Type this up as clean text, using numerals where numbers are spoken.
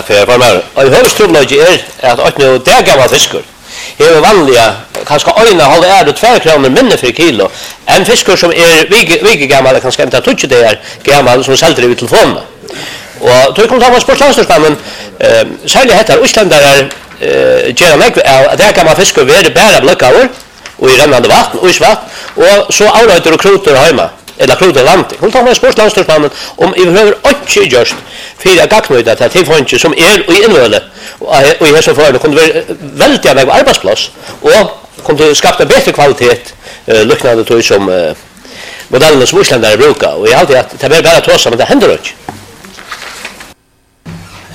för mig. Och huvudstrumlaget att att nu det gamla fiskar. Det är vanliga kanske öna håller är det 2 kronor mindre för kilo. En fiskar som är vige gammal kanske inte touch det är gammal som säljer ut till fånga. Och då kommer Thomas Sportlandsmannen sälja heter Islandare gör mig att det gamla fiskar är bara blockaur och i rennande vatten och i svart och så avlöter och krotor hemma. Eller krotor land. Hon tar med sportlandsmannen om I behöver inte just för att gagnöda att det får inte som är i invöle och i så fall kunde vara väldigt gärna arbetsplats och kunde skapa bättre kvalitet liknande till som modellerna som Islandare brukar och jag alltid att det är bara att men det händer inte.